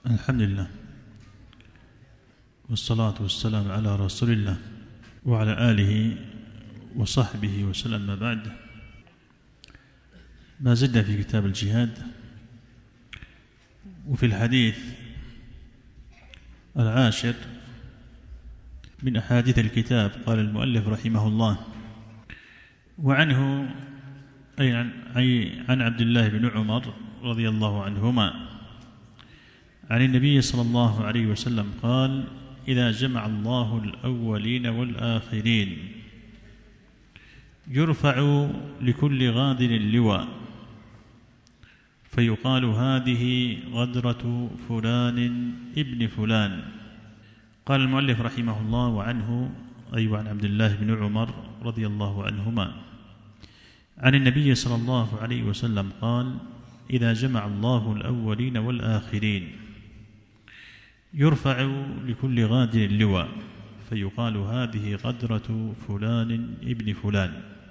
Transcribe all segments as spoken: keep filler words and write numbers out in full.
الحمد لله والصلاة والسلام على رسول الله وعلى آله وصحبه وسلم. ما بعد، ما زلنا في كتاب الجهاد، وفي الحديث العاشر من أحاديث الكتاب. قال المؤلف رحمه الله: وعنه أي عن عبد الله بن عمر رضي الله عنهما عن النبي صلى الله عليه وسلم قال: إذا جمع الله الأولين والآخرين يرفع لكل غادر اللواء فيقال هذه غدرة فلان ابن فلان. قال المؤلف رحمه الله: وعنه أي وعن عبد الله بن عمر رضي الله عنهما عن النبي صلى الله عليه وسلم قال: إذا جمع الله الأولين والآخرين يرفع لكل غادر اللواء فيقال هذه غدرة فلان ابن فلان.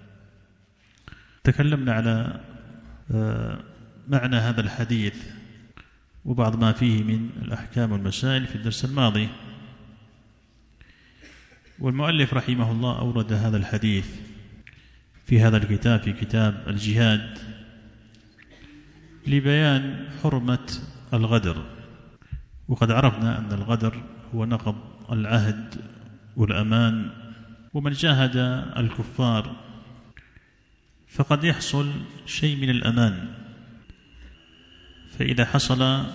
تكلمنا على معنى هذا الحديث وبعض ما فيه من الأحكام والمسائل في الدرس الماضي، والمؤلف رحمه الله أورد هذا الحديث في هذا الكتاب، في كتاب الجهاد، لبيان حرمة الغدر. وقد عرفنا أن الغدر هو نقض العهد والأمان، ومن جاهد الكفار فقد يحصل شيء من الأمان، فإذا حصل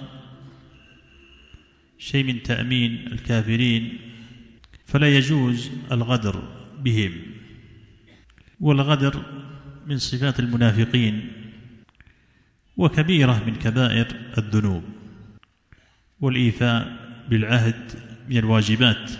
شيء من تأمين الكافرين فلا يجوز الغدر بهم. والغدر من صفات المنافقين وكبيرة من كبائر الذنوب، والإيفاء بالعهد من الواجبات.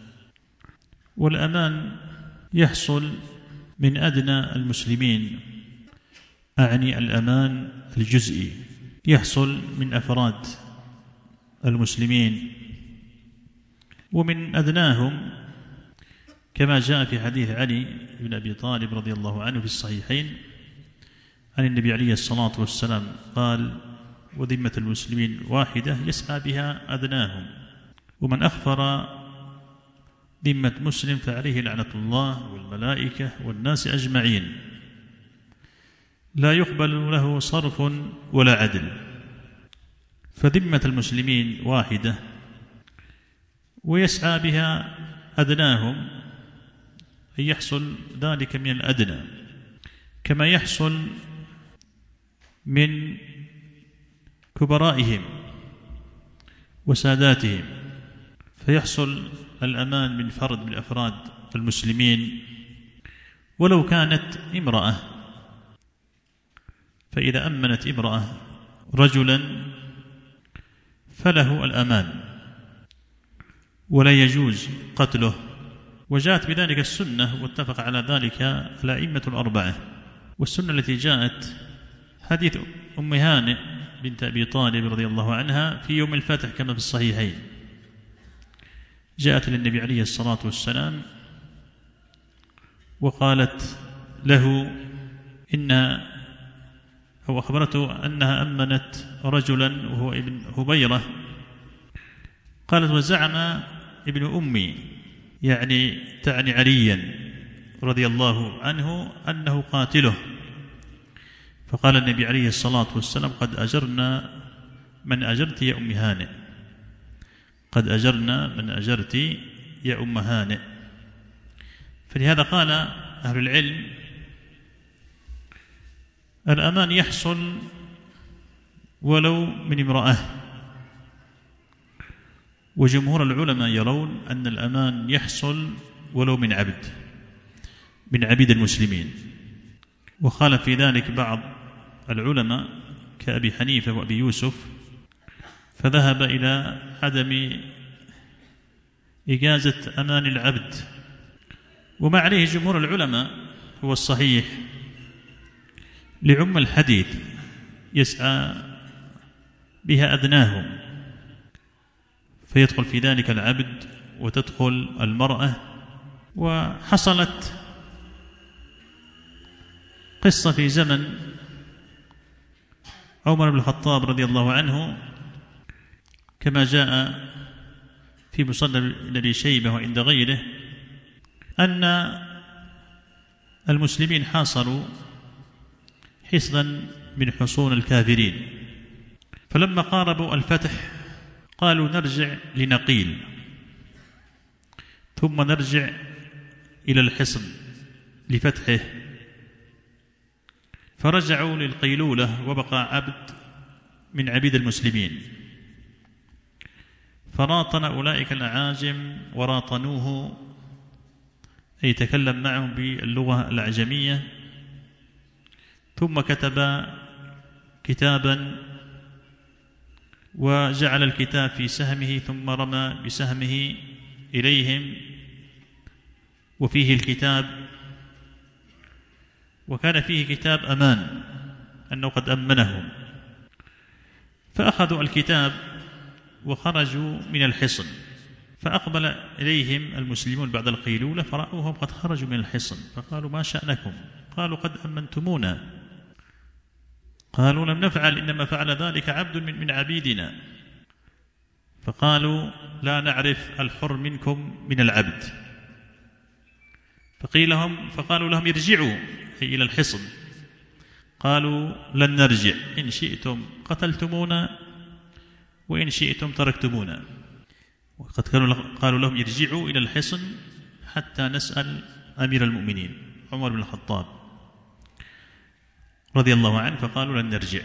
والأمان يحصل من أدنى المسلمين، أعني الأمان الجزئي، يحصل من أفراد المسلمين، ومن أدناهم كما جاء في حديث علي بن أبي طالب رضي الله عنه في الصحيحين عن النبي عليه الصلاة والسلام قال: وذمة المسلمين واحدة يسعى بها أدناهم، ومن أخفر ذمة مسلم فعليه لعنة الله والملائكة والناس أجمعين، لا يقبل له صرف ولا عدل. فذمة المسلمين واحدة ويسعى بها أدناهم، أن يحصل ذلك من الأدنى كما يحصل من كبرائهم وساداتهم، فيحصل الأمان من فرد من أفراد المسلمين ولو كانت امرأة. فإذا أمنت امرأة رجلا فله الأمان ولا يجوز قتله، وجاءت بذلك السنة واتفق على ذلك الأئمة الأربعة. والسنة التي جاءت حديث أم هانئ بنت أبي طالب رضي الله عنها في يوم الفتح كما في الصحيحين، جاءت للنبي عليه الصلاة والسلام وقالت له إنها أو أخبرته أنها أمنت رجلا وهو ابن هبيرة. قالت: وزعم ابن أمي، يعني تعني عليا رضي الله عنه، أنه قاتله. فقال النبي عليه الصلاة والسلام: قد أجرنا من أجرت يا أم هانئ، قد أجرنا من أجرت يا أم هانئ. فلهذا قال أهل العلم: الأمان يحصل ولو من امرأة، وجمهور العلماء يرون أن الأمان يحصل ولو من عبد من عبيد المسلمين. وخالف في ذلك بعض العلماء كأبي حنيفة وأبي يوسف، فذهب إلى عدم إجازة أمان العبد، وما عليه جمهور العلماء هو الصحيح لعم الحديث يسعى بها أدناهم، فيدخل في ذلك العبد وتدخل المرأة. وحصلت قصة في زمن عمر بن الخطاب رضي الله عنه، كما جاء في مصنف ابي شيبة وعند غيره أن المسلمين حاصروا حصنا من حصون الكافرين، فلما قاربوا الفتح قالوا نرجع لنقيل ثم نرجع إلى الحصن لفتحه، فرجعوا للقيلولة وبقى عبد من عبيد المسلمين، فراطن أولئك الأعاجم وراطنوه أي تكلم معهم باللغة الأعجمية، ثم كتب كتابا وجعل الكتاب في سهمه ثم رمى بسهمه إليهم وفيه الكتاب، وكان فيه كتاب أمان أنه قد أمنهم، فأخذوا الكتاب وخرجوا من الحصن، فأقبل إليهم المسلمون بعد القيلولة فرأوهم قد خرجوا من الحصن، فقالوا ما شأنكم؟ قالوا قد أمنتمونا. قالوا لم نفعل، إنما فعل ذلك عبد من, من عبيدنا. فقالوا لا نعرف الحر منكم من العبد. فقيل لهم فقالوا لهم ارجعوا أي إلى الحصن، قالوا لن نرجع، إن شئتم قتلتمونا وإن شئتم تركتمونا. وقد كانوا قالوا لهم ارجعوا إلى الحصن حتى نسأل أمير المؤمنين عمر بن الخطاب رضي الله عنه، فقالوا لن نرجع،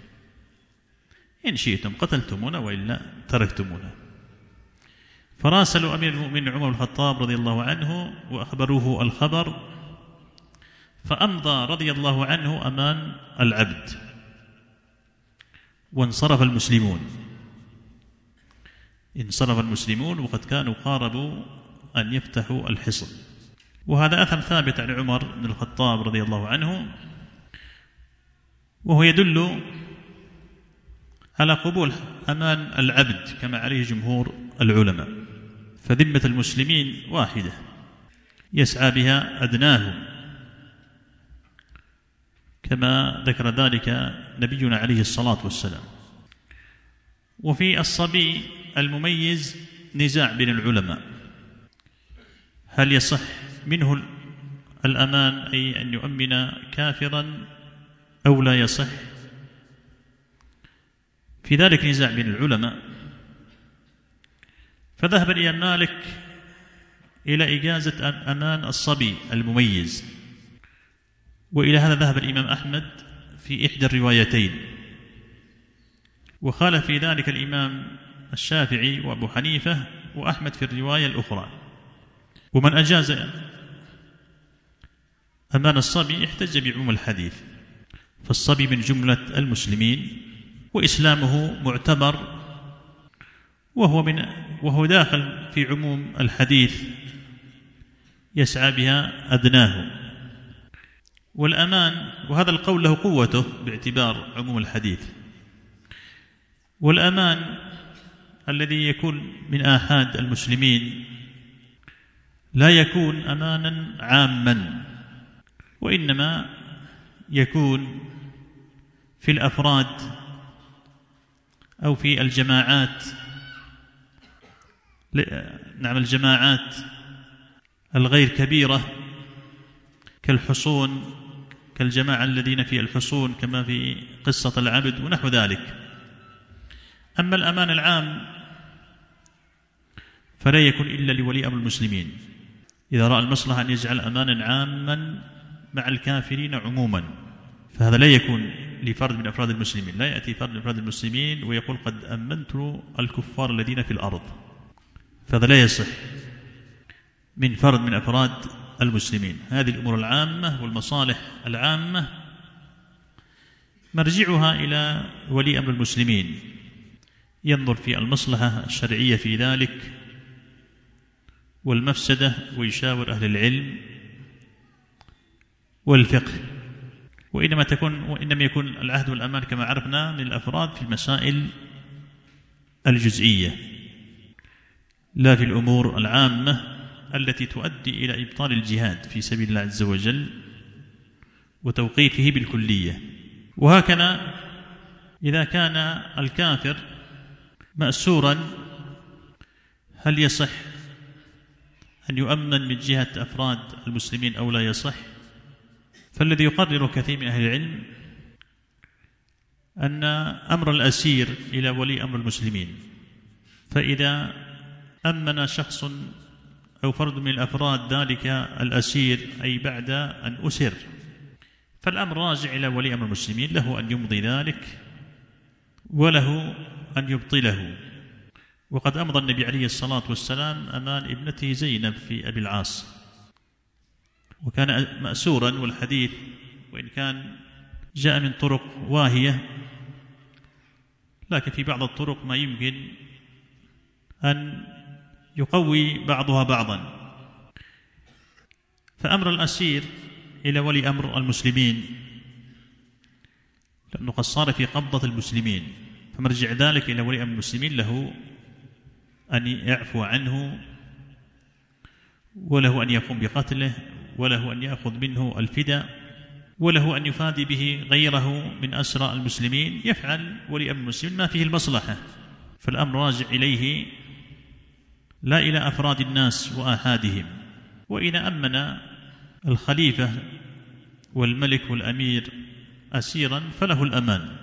إن شئتم قتلتمونا وإلا تركتمونا. فراسلوا أمير المؤمنين عمر بن الخطاب رضي الله عنه وأخبروه الخبر، فأمضى رضي الله عنه أمان العبد وانصرف المسلمون انصرف المسلمون وقد كانوا قاربوا أن يفتحوا الحصن. وهذا أثر ثابت عن عمر بن الخطاب رضي الله عنه، وهو يدل على قبول أمان العبد كما عليه جمهور العلماء، فذمة المسلمين واحدة يسعى بها أدناهم كما ذكر ذلك نبينا عليه الصلاة والسلام. وفي الصبي المميز نزاع بين العلماء، هل يصح منه الأمان أي أن يؤمن كافرا أو لا يصح؟ في ذلك نزاع بين العلماء، فذهب الإمام مالك إلى إجازة أمان الصبي المميز، وإلى هذا ذهب الإمام أحمد في إحدى الروايتين، وخالف في ذلك الإمام الشافعي وأبو حنيفة وأحمد في الرواية الأخرى. ومن أجاز أمان الصبي احتج بعموم الحديث، فالصبي من جملة المسلمين وإسلامه معتبر، وهو من وهو داخل في عموم الحديث يسعى بها أدناه. والأمان، وهذا القول له قوته باعتبار عموم الحديث، والأمان الذي يكون من آحاد المسلمين لا يكون أمانا عاما، وإنما يكون في الأفراد أو في الجماعات، نعم الجماعات الغير كبيرة كالحصون، كالجماعة الذين في الحصون كما في قصة العبد ونحو ذلك. أما الأمان العام فلا يكون إلا لولي أمر المسلمين إذا رأى المصلحة أن يجعل أمانا عاما مع الكافرين عموما، فهذا لا يكون لفرد من أفراد المسلمين، لا يأتي فرد من أفراد المسلمين ويقول قد أمنت الكفار الذين في الأرض، فهذا لا يصح من فرد من أفراد المسلمين. هذه الأمور العامة والمصالح العامة مرجعها إلى ولي أمر المسلمين، ينظر في المصلحة الشرعية في ذلك والمفسدة، ويشاور أهل العلم والفقه. وإنما تكون وإنما يكون العهد والأمان كما عرفنا للأفراد في المسائل الجزئية، لا في الأمور العامة التي تؤدي إلى إبطال الجهاد في سبيل الله عز وجل وتوقيفه بالكلية. وهكذا إذا كان الكافر مأسورا هل يصح أن يؤمن من جهة أفراد المسلمين أو لا يصح؟ فالذي يقرر كثير من أهل العلم أن أمر الأسير إلى ولي أمر المسلمين، فإذا أمن شخص أو فرد من الأفراد ذلك الأسير أي بعد أن أسر، فالأمر راجع إلى ولي أمر المسلمين، له أن يمضي ذلك وله أن يبطله. وقد أمضى النبي عليه الصلاة والسلام أمان ابنته زينب في أبي العاص، وكان مأسورا، والحديث وإن كان جاء من طرق واهية لكن في بعض الطرق ما يمكن أن يقوي بعضها بعضا. فأمر الأسير إلى ولي أمر المسلمين لأنه قد صار في قبضة المسلمين، فمرجع ذلك إلى ولي أمر المسلمين، له أن يعفو عنه وله أن يقوم بقتله وله أن يأخذ منه الفداء وله أن يفادي به غيره من أسرى المسلمين. يفعل ولي أمر المسلمين ما فيه المصلحة، فالأمر راجع إليه لا إلى أفراد الناس وآحادهم. وإذا أمن الخليفة والملك والأمير أسيرا فله الأمان،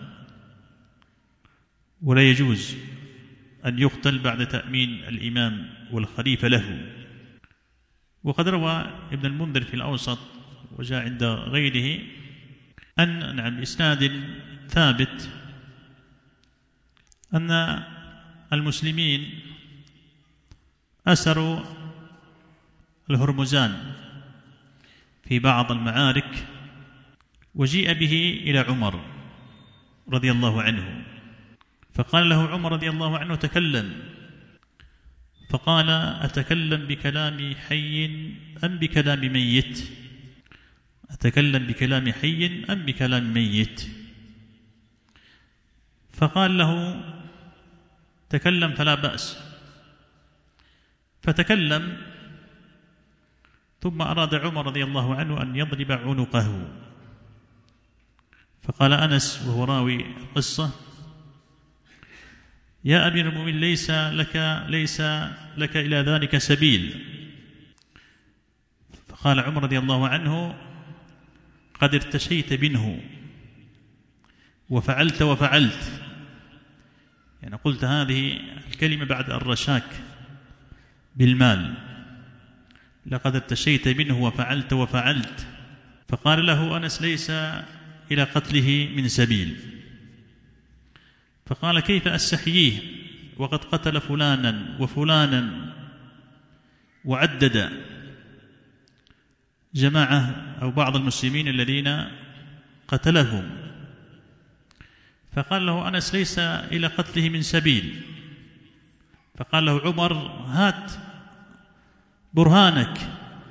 ولا يجوز أن يقتل بعد تأمين الإمام والخليفة له. وقد روى ابن المنذر في الأوسط وجاء عند غيره أن نعم إسناد ثابت أن المسلمين أسروا الهرمزان في بعض المعارك، وجيء به إلى عمر رضي الله عنه، فقال له عمر رضي الله عنه تكلم، فقال أتكلم بكلام حي أم بكلام ميت؟ أتكلم بكلام حي أم بكلام ميت؟ فقال له تكلم فلا بأس، فتكلم، ثم أراد عمر رضي الله عنه أن يضرب عنقه، فقال أنس وهو راوي القصة يا أمير المؤمنين ليس لك ليس لك إلى ذلك سبيل. فقال عمر رضي الله عنه قد ارتشيت منه وفعلت وفعلت، يعني قلت هذه الكلمة بعد الرشاك بالمال، لقد ارتشيت منه وفعلت وفعلت. فقال له أنس ليس إلى قتله من سبيل. فقال كيف أستحييه وقد قتل فلانا وفلانا، وعدد جماعة أو بعض المسلمين الذين قتلهم. فقال له أنس ليس إلى قتله من سبيل. فقال له عمر هات برهانك.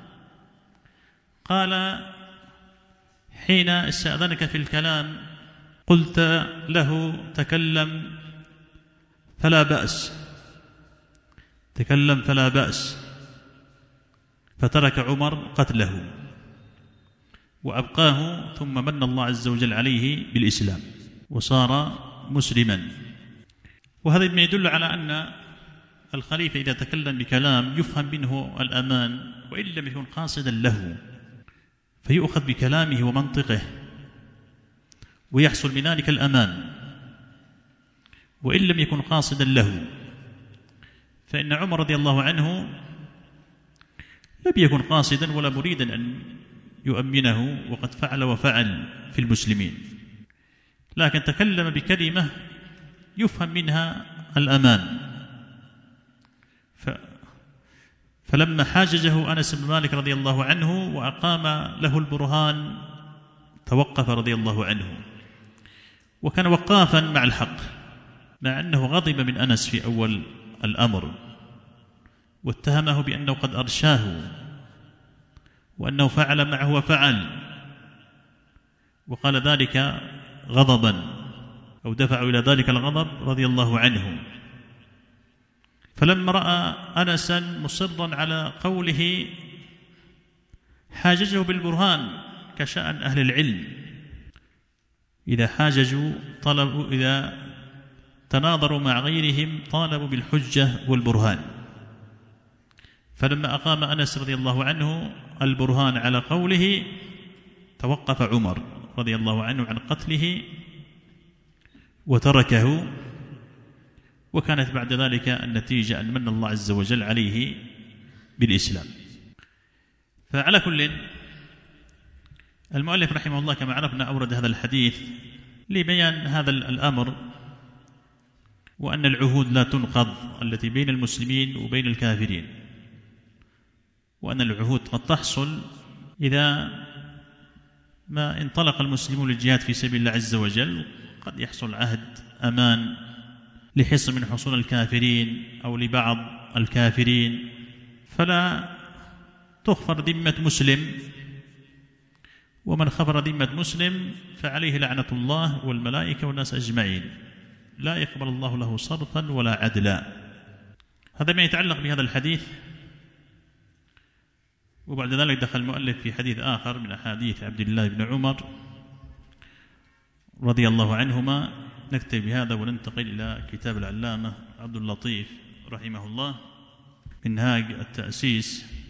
قال حين استأذنك في الكلام قلت له تكلم فلا بأس، تكلم فلا بأس، فترك عمر قتله وأبقاه، ثم من الله عز وجل عليه بالإسلام وصار مسلما. وهذا ما يدل على أن الخليفة إذا تكلم بكلام يفهم منه الأمان وإن لم يكن قاصدا له، فيؤخذ بكلامه ومنطقه ويحصل من ذلك الأمان، وإن لم يكن قاصدا له. فإن عمر رضي الله عنه لم يكن قاصدا ولا مريدا أن يؤمنه، وقد فعل وفعل في المسلمين، لكن تكلم بكلمة يفهم منها الأمان. ف فلما حاججه أنس بن مالك رضي الله عنه وأقام له البرهان توقف رضي الله عنه، وكان وقافا مع الحق، مع أنه غضب من أنس في أول الأمر واتهمه بأنه قد أرشاه وأنه فعل معه وفعل، وقال ذلك غضبا أو دفعوا إلى ذلك الغضب رضي الله عنه. فلما رأى أنسا مصرا على قوله حاججه بالبرهان كشأن أهل العلم، إذا حاججوا طلبوا إذا تناظروا مع غيرهم طالبوا بالحجة والبرهان، فلما أقام أنس رضي الله عنه البرهان على قوله توقف عمر رضي الله عنه عن قتله وتركه، وكانت بعد ذلك النتيجة أن من الله عز وجل عليه بالإسلام. فعلى كل، المؤلف رحمه الله كما عرفنا أورد هذا الحديث لبيان هذا الأمر، وأن العهود لا تنقض التي بين المسلمين وبين الكافرين، وأن العهود قد تحصل إذا ما انطلق المسلمون للجهاد في سبيل الله عز وجل، قد يحصل عهد أمان لحصن من حصون الكافرين أو لبعض الكافرين، فلا تغفر ذمة مسلم، ومن خفر ذمة مسلم فعليه لعنة الله والملائكة والناس أجمعين، لا يقبل الله له صرفا ولا عدلا. هذا ما يتعلق بهذا الحديث. وبعد ذلك دخل المؤلف في حديث آخر من أحاديث عبد الله بن عمر رضي الله عنهما. نكتفي بهذا وننتقل إلى كتاب العلامة عبد اللطيف رحمه الله منهاج التأسيس